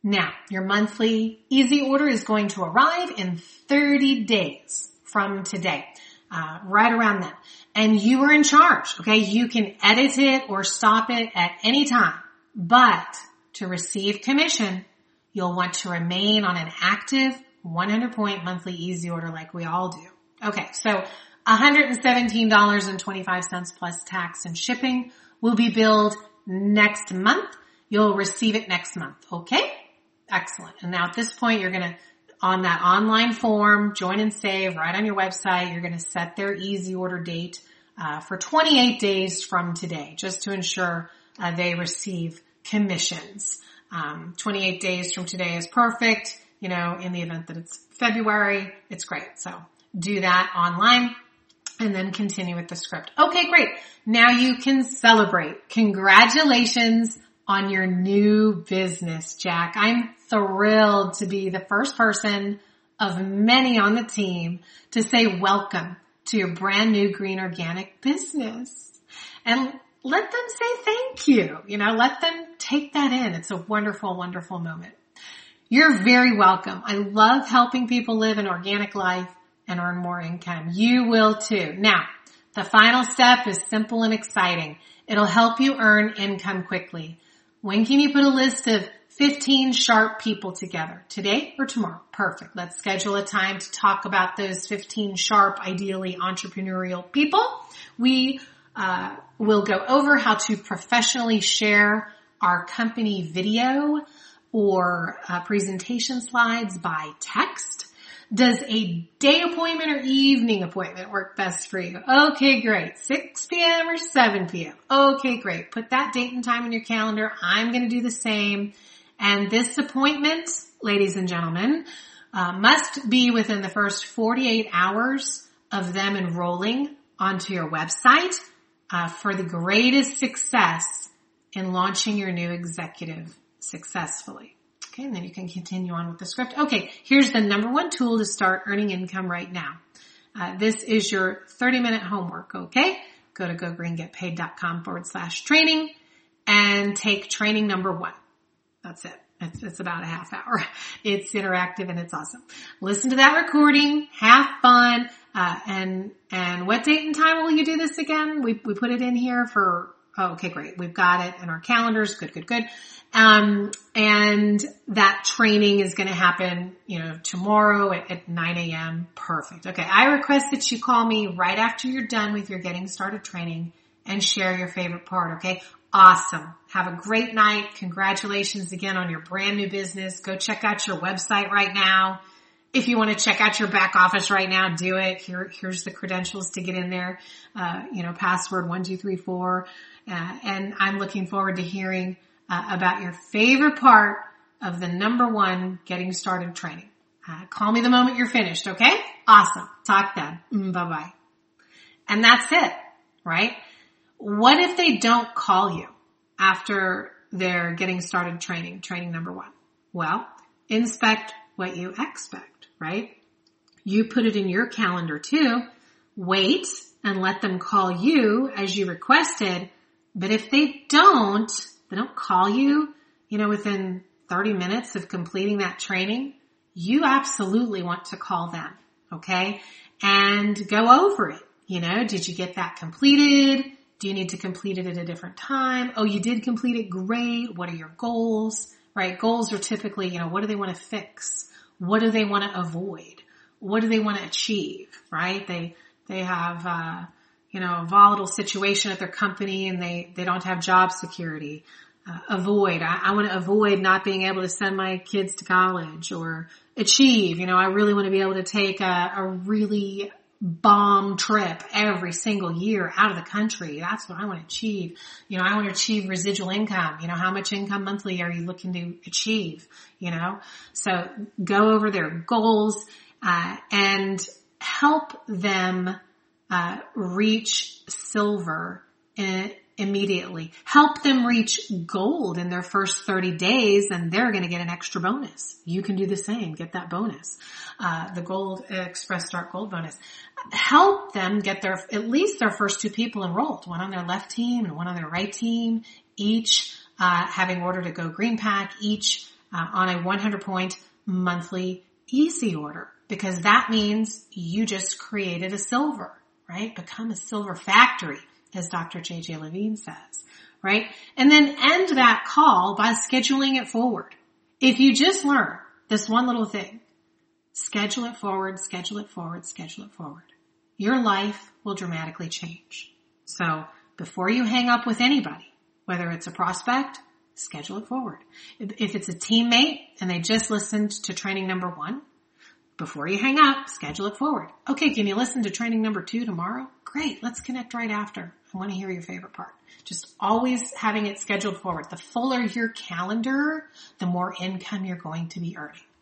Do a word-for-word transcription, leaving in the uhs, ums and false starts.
Now, your monthly easy order is going to arrive in thirty days from today, uh, right around then. And you are in charge, okay? You can edit it or stop it at any time. But to receive commission, you'll want to remain on an active one hundred point monthly easy order like we all do. Okay, so one hundred seventeen dollars and twenty-five cents plus tax and shipping will be billed next month. You'll receive it next month, okay? Excellent. And now at this point, you're going to, on that online form, join and save right on your website, you're going to set their easy order date uh, for twenty-eight days from today, just to ensure uh, they receive commissions. Um, twenty-eight days from today is perfect. You know, in the event that it's February, it's great. So do that online and then continue with the script. Okay, great. Now you can celebrate. Congratulations on your new business, Jack. I'm thrilled to be the first person of many on the team to say welcome to your brand new green organic business. And let them say thank you. You know, let them take that in. It's a wonderful, wonderful moment. You're very welcome. I love helping people live an organic life and earn more income. You will too. Now, the final step is simple and exciting. It'll help you earn income quickly. When can you put a list of fifteen sharp people together? Today or tomorrow? Perfect. Let's schedule a time to talk about those fifteen sharp, ideally entrepreneurial people. We uh, will go over how to professionally share our company video or uh, presentation slides by text. Does a day appointment or evening appointment work best for you? Okay, great. six p.m. or seven p.m. Okay, great. Put that date and time in your calendar. I'm going to do the same. And this appointment, ladies and gentlemen, uh, must be within the first forty-eight hours of them enrolling onto your website uh, for the greatest success in launching your new executive successfully. Okay, and then you can continue on with the script. Okay, here's the number one tool to start earning income right now. Uh, this is your thirty minute homework, okay? Go to gogreengetpaid.com forward slash training and take training number one. That's it. It's, it's about a half hour. It's interactive and it's awesome. Listen to that recording, have fun, uh, and, and what date and time will you do this again? We, we put it in here for, oh, okay, great. We've got it in our calendars. Good, good, good. Um, and that training is going to happen, you know, tomorrow at, at nine a.m. Perfect. Okay. I request that you call me right after you're done with your getting started training and share your favorite part. Okay. Awesome. Have a great night. Congratulations again on your brand new business. Go check out your website right now. If you want to check out your back office right now, do it. Here, here's the credentials to get in there. Uh, you know, password one, two, three, four. Uh, and I'm looking forward to hearing Uh, about your favorite part of the number one getting started training. Uh, call me the moment you're finished, okay? Awesome. Talk then. Mm, bye-bye. And that's it, right? What if they don't call you after they're getting started training, training number one? Well, inspect what you expect, right? You put it in your calendar too. Wait and let them call you as you requested. But if they don't, they don't call you, you know, within thirty minutes of completing that training, you absolutely want to call them, okay? And go over it. You know, did you get that completed? Do you need to complete it at a different time? Oh, you did complete it. Great. What are your goals, right? Goals are typically, you know, what do they want to fix? What do they want to avoid? What do they want to achieve, right? They, they have, uh, you know, a volatile situation at their company and they, they don't have job security. Uh, avoid. I, I want to avoid not being able to send my kids to college. Or achieve. You know, I really want to be able to take a, a really bomb trip every single year out of the country. That's what I want to achieve. You know, I want to achieve residual income. You know, how much income monthly are you looking to achieve? You know, so go over their goals, uh, and help them Uh, reach silver in, immediately. Help them reach gold in their first thirty days and they're going to get an extra bonus. You can do the same. Get that bonus. Uh, the Gold Express Start Gold bonus. Help them get their, at least their first two people enrolled. One on their left team and one on their right team. Each, uh, having ordered a Go Green Pack. Each, uh, on a one hundred point monthly easy order, because that means you just created a silver, right? Become a silver factory, as Doctor J J Levine says, right? And then end that call by scheduling it forward. If you just learn this one little thing, schedule it forward, schedule it forward, schedule it forward, your life will dramatically change. So before you hang up with anybody, whether it's a prospect, schedule it forward. If it's a teammate and they just listened to training number one, before you hang up, schedule it forward. Okay, can you listen to training number two tomorrow? Great, let's connect right after. I want to hear your favorite part. Just always having it scheduled forward. The fuller your calendar, the more income you're going to be earning.